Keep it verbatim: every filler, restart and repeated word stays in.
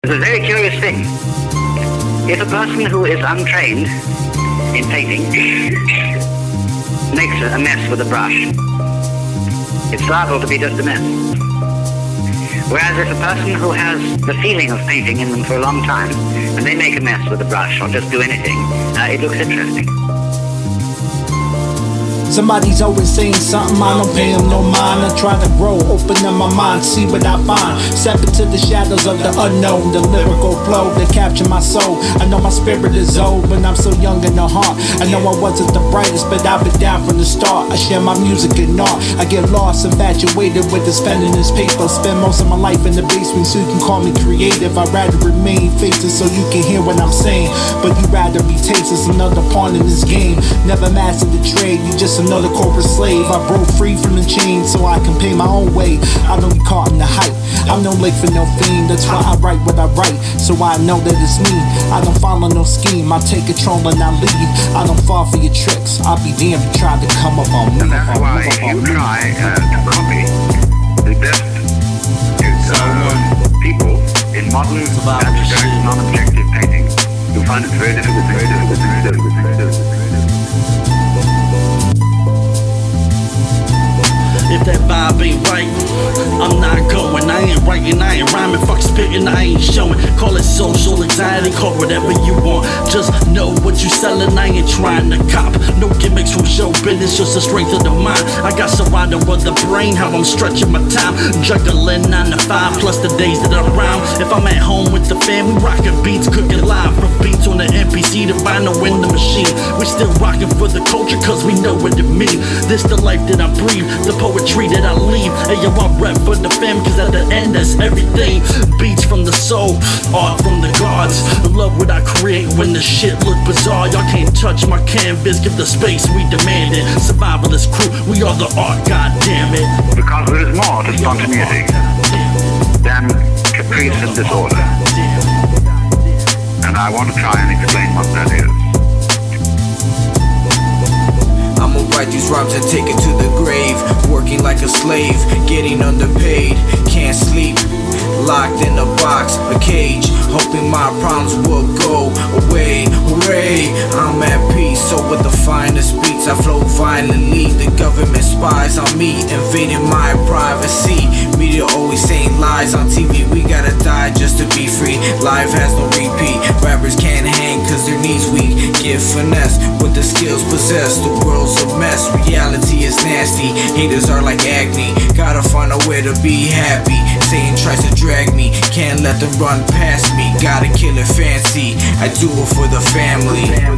It's a very curious thing. If a person who is untrained in painting makes a mess with a brush, it's liable to be just a mess. Whereas if a person who has the feeling of painting in them for a long time, and they make a mess with a brush or just do anything, uh, it looks interesting. Somebody's always saying something, I don't pay them no mind. I try to grow, open up my mind, see what I find. Step into the shadows of the unknown, the lyrical flow that capture my soul. I know my spirit is old, but I'm so young in the heart. I know I wasn't the brightest, but I've been down from the start. I share my music and art. I get lost, infatuated with the spending this paper. Spend most of my life in the basement, so you can call me creative. I'd rather remain faceless so you can hear what I'm saying, but you'd rather be tasteless, another pawn in this game. Never mastered the trade, you just another corporate slave. I broke free from the chain so I can pay my own way. I don't be caught in the hype, I'm no late for no fiend. That's why I write what I write, so I know that it's me. I don't follow no scheme, I take control and I leave. I don't fall for your tricks, I'll be damned if you try to come up on me. And that's why if you try uh, to copy the best uh, people in modern abstract, non-objective painting, you'll find it very difficult, very difficult, very difficult, very difficult. If that vibe ain't right, I'm not going. I ain't writing, I ain't rhyming, fuck spitting, I ain't showing. Call it social anxiety, call whatever you want. Just know what you selling, I ain't trying to cop. No gimmicks from show business, just the strength of the mind. I got surrounded with the brain, how I'm stretching my time. Juggling nine to five, plus the days that I rhyme. If I'm at home with the fam, we rockin' beats, cooking live. From beats on the M P C to vinyl in the machine. We still rockin' for the culture, cause we know what it mean. This the life that I breathe, the poetry that I leave. Hey yo, I rap for the fam, cause at the end that's everything. Beats from the soul, art from the gods. Love what I create when the shit look bizarre. Y'all can't touch my canvas, give the space we demand it. Survivalist crew, we are the art, god damn it. Because there is more to spontaneity than caprice and disorder. And I want to try and explain what that is. I'ma write these rhymes and take it to the grave. Working like a slave, getting underpaid. Can't sleep, locked in a box, a cage. Hoping my problems will go away. Hooray, I'm at peace. So with the finest beats I flow violently. The government spies on me, invading my privacy. Media always saying lies on T V. We gotta die just to be free. Life has no repeat. Rappers can't hang cause their knees weak. Get finesse with the skills possessed. The world's a mess, reality is nasty. Haters are like acne, gotta find a way to be happy. Satan tries to drag me, can't let them run past me. Gotta kill it fancy, I do it for the family.